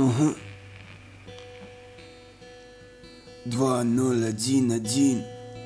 Ага. 2011.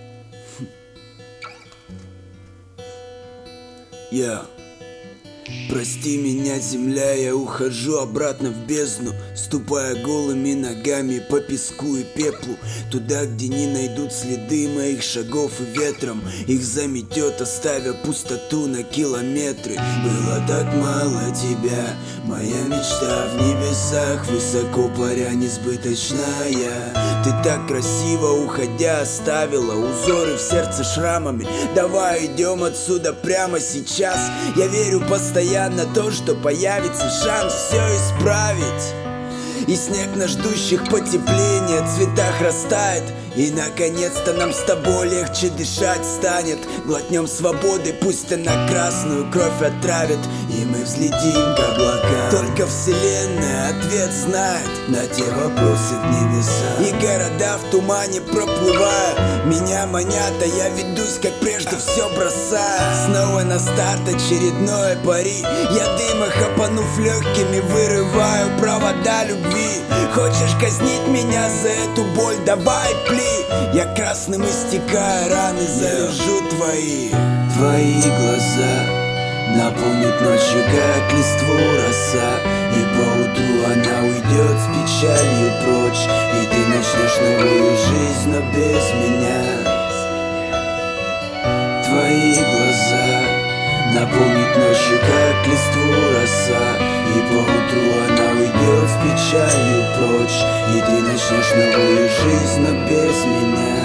Я. Прости меня, земля, я ухожу обратно в бездну, ступая голыми ногами по песку и пеплу, туда, где не найдут следы моих шагов, и ветром их заметет, оставя пустоту на километры. Было так мало тебя, моя мечта в небесах, высоко паря несбыточная. Ты так красиво, уходя, оставила узоры в сердце шрамами. Давай идем отсюда прямо сейчас. Я верю постоянно то, что появится шанс все исправить. И снег на ждущих потепления цветах растает, и наконец-то нам с тобой легче дышать станет. Глотнем свободы, пусть она красную кровь отравит, и мы взлетим к облакам. Только вселенная ответ знает на те вопросы в небеса. И города в тумане проплывая меня манят, а я ведусь, как прежде, все бросая. Снова на старт очередное пари. Я дыма хапанув легкими, вырываю провода любви. Хочешь казнить меня за эту боль? Давай пли. Я красным истекаю, раны завяжу твои. Твои глаза наполнит ночью, как листву роса, и поутру она уйдет с печалью прочь, и ты начнешь новую жизнь, но без меня. Твои глаза наполнит ночью, как листву роса, и поутру она уйдет с печалью прочь, и ты начнешь новую жизнь, но без меня.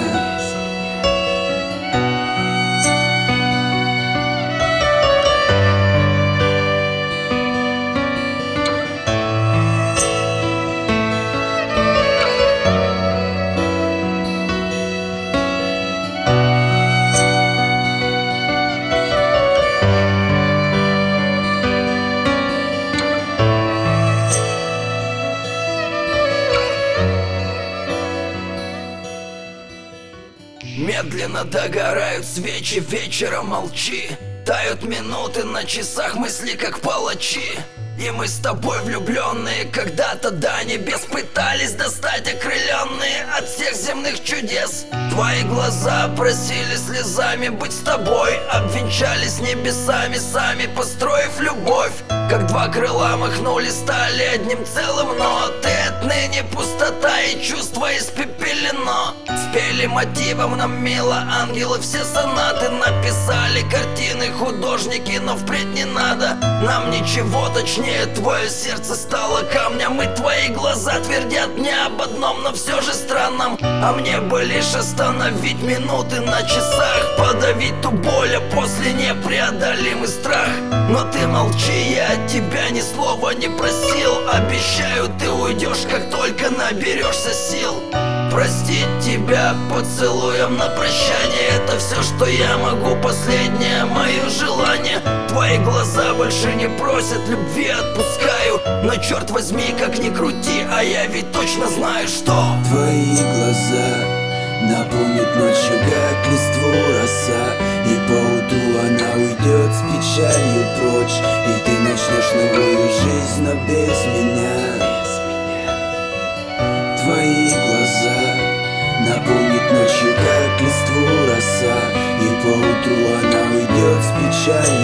Медленно догорают свечи, вечером молчи. Тают минуты на часах, мысли как палачи. И мы с тобой влюбленные когда-то до небес пытались достать, окрыленные от всех земных чудес. Твои глаза просили слезами быть с тобой, обвенчались небесами, сами построив любовь. Как два крыла махнули, стали одним целым, но ты отныне пустота и чувство испепелено. Спели мотивом нам мило ангелы все сонаты, написали картины художники, но впредь не надо нам ничего, точнее твое сердце стало камнем, и твои глаза твердят мне об одном, но все же странном. А мне бы лишь остановить минуты на часах, подавить ту боль, а после непреодолимый страх. Но ты молчи, я от тебя ни слова не просил. Обещаю, ты уйдешь, как только наберешься сил. Простить тебя поцелуем на прощание, это все, что я могу, последнее мое желание. Твои глаза больше не просят любви, отпускаю, но черт возьми, как ни крути, а я ведь точно знаю, что твои глаза наполнит ночью, как листву роса, и поутру она уйдет с печалью прочь, и ты начнешь новую жизнь, но без меня. Твои глаза наполнит ночью, как листву роса, и поутру она уйдет с печалью